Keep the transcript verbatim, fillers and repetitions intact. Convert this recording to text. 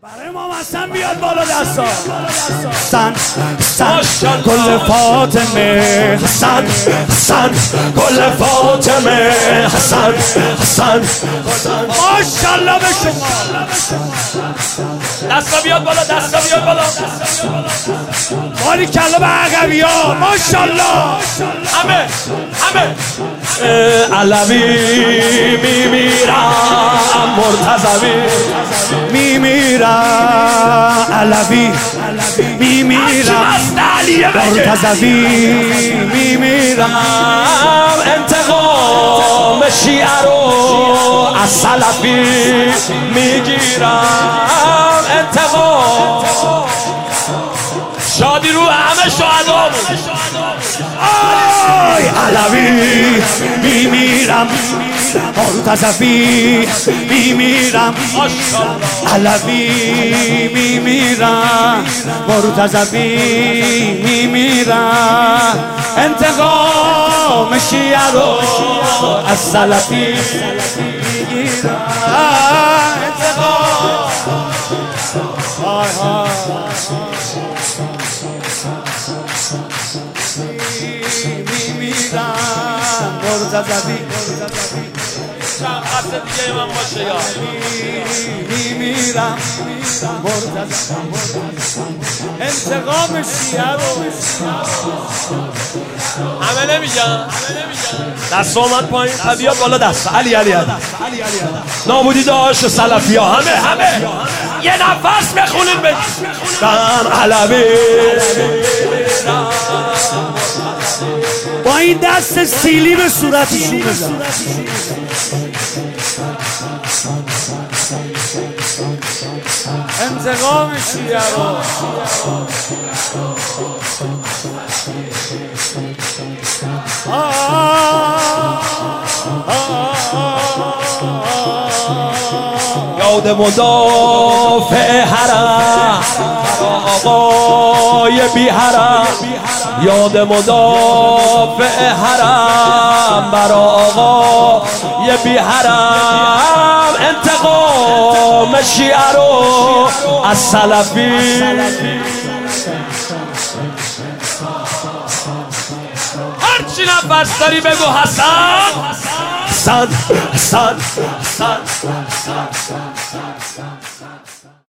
برای امام حسن بیاد بالا دستا. حسن حسن گل فاطمه، حسن حسن گل فاطمه، حسن حسن ماشاءالله به شما. دستا بیاد بالا، دستا بیاد بالا. باری کلا به عقبی ها ماشاءالله. همه همه علوی میمیرم، مرتضوی میمیرم، علوی میمیرم، مرتضوی میمیرم. انتقام شیعه رو از سلفی میگیرم. انتقام شادی رو همه شهدامون. آی علوی میمیرم، مرتضوی میمیرم، علوی میمیرم، مرتضوی میمیرم. انتقام شیعه رو از سلفی میگیرم. انتقام آی آی میمیرم، مرتضوی چند خط دیگه من باشه یا میمیرم، مرتضوی. انتقام شیعه رو همه نمیگن. دست آمد پایین، بیاد بالا دست. علی علی علی نابودی داشت سلفی ها همه همه یه نفس بخونیم به دم علوی. با این دست سیلی به صورتشون بزن. انتقام شیعه رو یاد مدافع حرم آقای بی حرم، یاد مدافع حرم برا آقای بی حرم. انتقام شیعه رو از سلفی. هرچی نفس داری بگو حسن حسن حسن حسن.